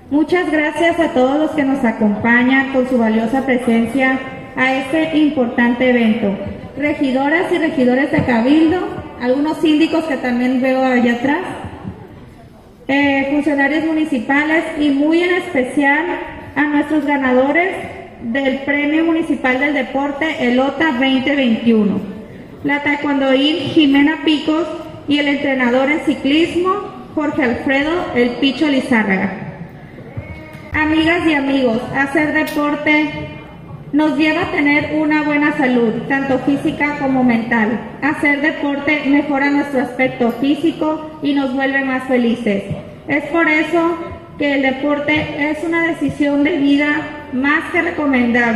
Muchas gracias a todos los que nos acompañan con su valiosa presencia a este importante evento. Regidoras y regidores de Cabildo, algunos síndicos que también veo allá atrás, funcionarios municipales y muy en especial a nuestros ganadores del Premio Municipal del Deporte, el OTA 2021. La taekwondoín Jimena Picos y el entrenador en ciclismo, Jorge Alfredo El Picho Lizárraga. Amigas y amigos, hacer deporte nos lleva a tener una buena salud, tanto física como mental. Hacer deporte mejora nuestro aspecto físico y nos vuelve más felices. Es por eso que el deporte es una decisión de vida más que recomendable.